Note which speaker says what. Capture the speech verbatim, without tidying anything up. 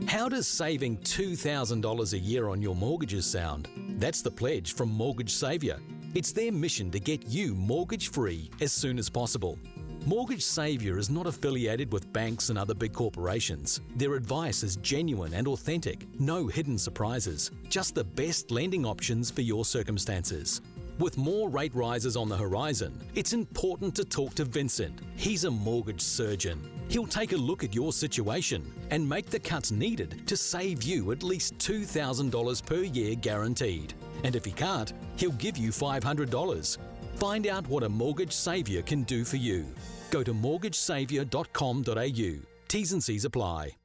Speaker 1: How does saving two thousand dollars a year on your mortgages sound? That's the pledge from Mortgage Saviour. It's their mission to get you mortgage-free as soon as possible. Mortgage Saviour is not affiliated with banks and other big corporations. Their advice is genuine and authentic. No hidden surprises. Just the best lending options for your circumstances. With more rate rises on the horizon, it's important to talk to Vincent. He's a mortgage surgeon. He'll take a look at your situation and make the cuts needed to save you at least two thousand dollars per year guaranteed. And if he can't, he'll give you five hundred dollars. Find out what a Mortgage Saviour can do for you. Go to mortgage saviour dot com dot a u. T's and C's apply.